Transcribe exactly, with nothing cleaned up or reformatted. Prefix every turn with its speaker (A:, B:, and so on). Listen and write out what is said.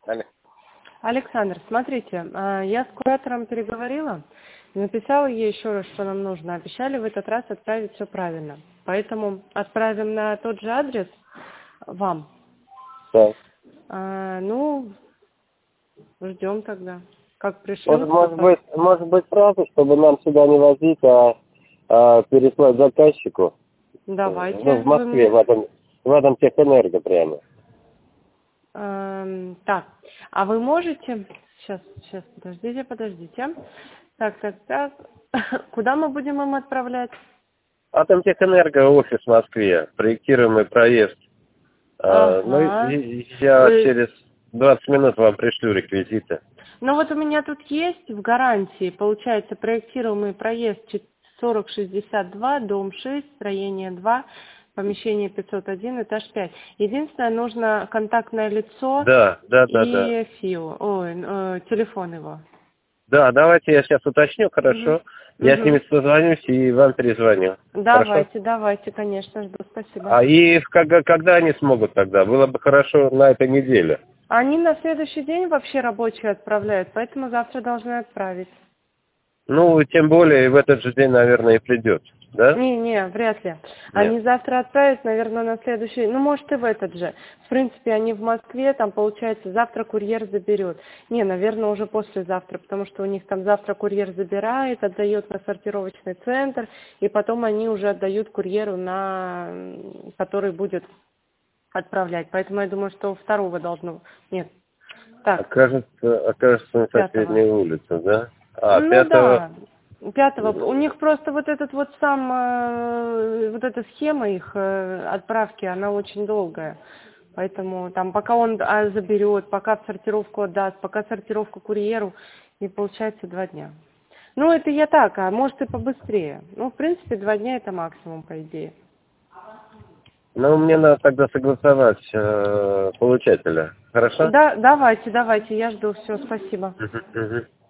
A: Алло.
B: Александр, смотрите, я с куратором переговорила, написала ей еще раз, что нам нужно. Обещали в этот раз отправить все правильно. Поэтому отправим на тот же адрес вам.
A: Да.
B: А, ну, ждем тогда. Как пришлют.
A: Может, может быть, может быть сразу, чтобы нам сюда не возить, а, а переслать заказчику.
B: Давайте.
A: Ну, в Москве,
B: Вы...
A: в этом, в этом Техэнерго прямо.
B: Эм, так, а вы можете... Сейчас, сейчас, подождите, подождите. Так, так, так. Куда мы будем им отправлять?
A: Атом Техэнерго, офис в Москве, проектируемый проезд. А, ну,
B: Ага.
A: и я
B: Вы...
A: через двадцать минут вам пришлю реквизиты.
B: Ну вот у меня тут есть в гарантии, получается, проектируемый проезд сорок шестьдесят два, дом шесть, строение два, помещение пятьсот один, этаж пять. Единственное, нужно контактное лицо
A: Да, да, да, да.
B: и ФИО, ой, э, телефон его.
A: Да, давайте я сейчас уточню,
B: Угу.
A: хорошо. Я с
B: Угу.
A: ними созвонюсь и вам перезвоню. Хорошо?
B: Давайте, давайте, конечно, жду, спасибо.
A: А и когда, когда они смогут тогда? Было бы хорошо на этой неделе.
B: Они на следующий день вообще рабочие отправляют, поэтому завтра должны отправить.
A: Ну, тем более в этот же день, наверное, и придет, да?
B: Не, не, вряд ли.
A: Нет.
B: Они завтра отправят, наверное, на следующий, ну, может, и в этот же. В принципе, они в Москве, там, получается, завтра курьер заберет. Не, наверное, уже послезавтра, потому что у них там завтра курьер забирает, отдает на сортировочный центр, и потом они уже отдают курьеру, на который будет отправлять. Поэтому я думаю, что второго должно... Нет. Так,
A: Окажется, окажется на
B: пятого.
A: соседней улице, да? А,
B: Ну
A: пятого.
B: да, пятого. У них просто вот этот вот сам, э, вот эта схема их э, отправки, она очень долгая. Поэтому там пока он а, заберет, пока в сортировку отдаст, пока сортировку курьеру, и получается два дня. Ну это я так, а может и побыстрее. Ну в принципе два дня это максимум по идее.
A: Ну, мне надо тогда согласовать э, получателя. Хорошо?
B: Да, давайте, давайте, я жду, все, спасибо.
A: Угу, угу.